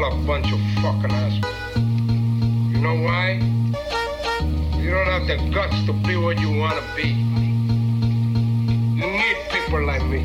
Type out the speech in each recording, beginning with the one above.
a bunch of fucking assholes. You know why? You don't have the guts to be what you want to be. You need people like me.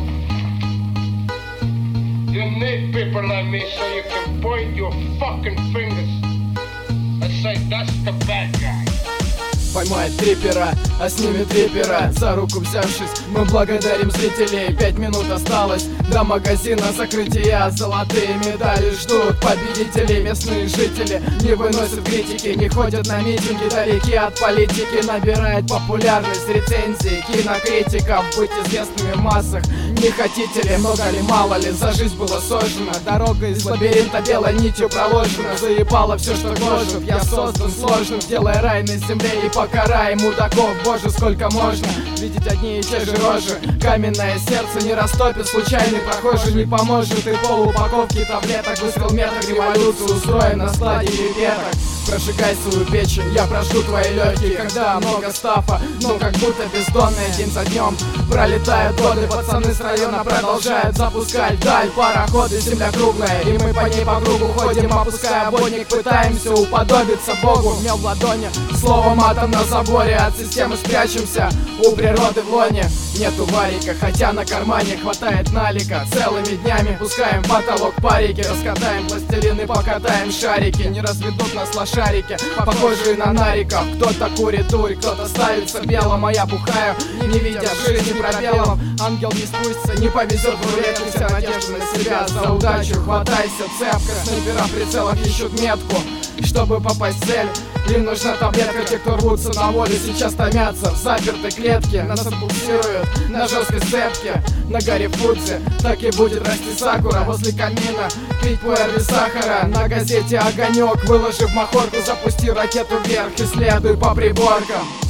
You need people like me so you can point your fucking fingers and say, that's the bad guy. Поймает трипера, а снимет трипера. За руку взявшись, мы благодарим зрителей. 5 минут осталось до магазина закрытия. Золотые медали ждут победителей. Местные жители не выносят критики, не ходят на митинги, далеки от политики. Набирает популярность рецензии кинокритиков. Быть известными в массах не хотите ли? Много ли, мало ли, за жизнь было сожжено. Дорога из лабиринта белой нитью проложена. Заебало все, что гложет. Я создан сложным, делая рай на земле и покараем мудаков. Боже, сколько можно видеть одни и те же рожи. Каменное сердце не растопит случайный прохожий. Не поможет и полупаковки таблеток. Выстрел меток, революцию устроен на складе ребяток. Прожигай свою печень, я прожгу твои легкие. Когда много стафа, ну как будто бездонные. День за днем пролетают годы. Пацаны с района продолжают запускать даль пароходы. Земля круглая, и мы по ней по кругу ходим, опуская ободник. Пытаемся уподобиться Богу. Мел в ладони, слово матом на заборе. От системы спрячемся, у природы в лоне. Нету варика, хотя на кармане хватает налика. Целыми днями пускаем в потолок парики. Раскатаем пластилин и покатаем шарики. Не разведут нас лошарики, похожие на нариков. Кто-то курит дурь, кто-то ставится белым, а я бухаю, не видя в жизни пробелом. Ангел не спустится, не повезет в рулетке. Вся надежда на себя, за удачу хватайся цепко. Снайпера в прицелах ищут метку, чтобы попасть в цель. Им нужна таблетка, те, кто рвутся на волю, сейчас томятся в запертой клетке. Нас отбуксируют на жесткой сцепке. На горе Фудзи так и будет расти сакура. Возле камина пить пуэр без сахара. На газете огонек, выложив махорку, запусти ракету вверх и следуй по приборкам.